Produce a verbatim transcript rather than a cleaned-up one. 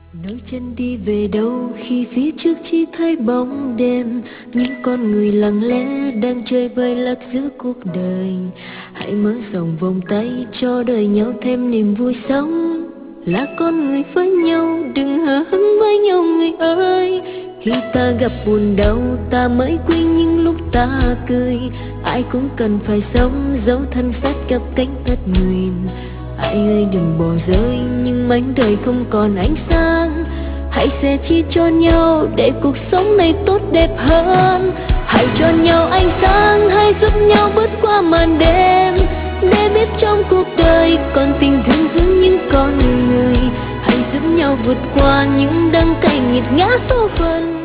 Nơi chân đi về đâu khi phía trước chỉ thấy bóng đêm. Những con người lặng lẽ đang chơi vơi lạc giữa cuộc đời. Hãy mở rộng vòng tay cho đời nhau thêm niềm vui sống. Là con người với nhau, đừng hờ hững với nhau người ơi. Khi ta gặp buồn đau ta mới quên những lúc ta cười. Ai cũng cần phải sống dấu thân sát gặp cánh thật người. Ai ơi đừng bỏ rơi nhưng mảnh đời không còn ánh sáng. Hãy sẻ chia cho nhau để cuộc sống này tốt đẹp hơn. Hãy cho nhau ánh sáng, hãy giúp nhau bước qua màn đêm. Để biết trong cuộc đời còn tình thương giữa những con người. Hãy giúp nhau vượt qua những đắng cay nghiệt ngã số phận.